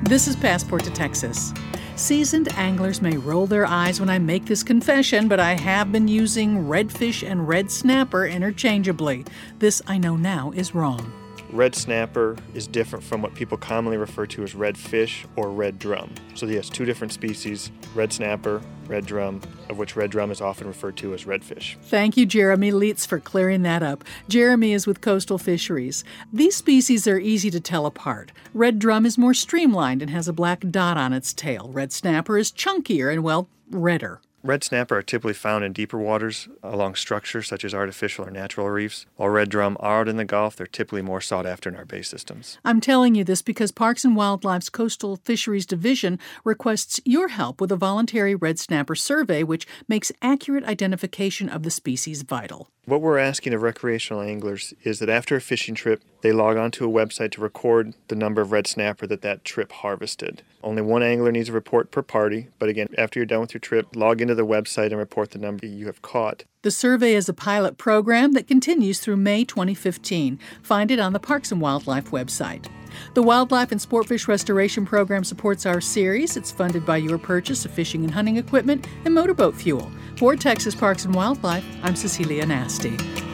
This is Passport to Texas. Seasoned anglers may roll their eyes when I make this confession, but I have been using redfish and red snapper interchangeably. This, I know now, is wrong. Red snapper is different from what people commonly refer to as red fish or red drum. So yes, two different species, red snapper, red drum, of which red drum is often referred to as redfish. Thank you, Jeremy Leitz, for clearing that up. Jeremy is with Coastal Fisheries. These species are easy to tell apart. Red drum is more streamlined and has a black dot on its tail. Red snapper is chunkier and, well, redder. Red snapper are typically found in deeper waters along structures such as artificial or natural reefs, while red drum are out in the Gulf. They're typically more sought after in our bay systems. I'm telling you this because Parks and Wildlife's Coastal Fisheries Division requests your help with a voluntary red snapper survey which makes accurate identification of the species vital. What we're asking of recreational anglers is that after a fishing trip, they log onto a website to record the number of red snapper that trip harvested. Only one angler needs a report per party, but again, after you're done with your trip, log into the website and report the number you have caught. The survey is a pilot program that continues through May 2015. Find it on the Parks and Wildlife website. The Wildlife and Sportfish Restoration Program supports our series. It's funded by your purchase of fishing and hunting equipment and motorboat fuel. For Texas Parks and Wildlife, I'm Cecilia Nasty.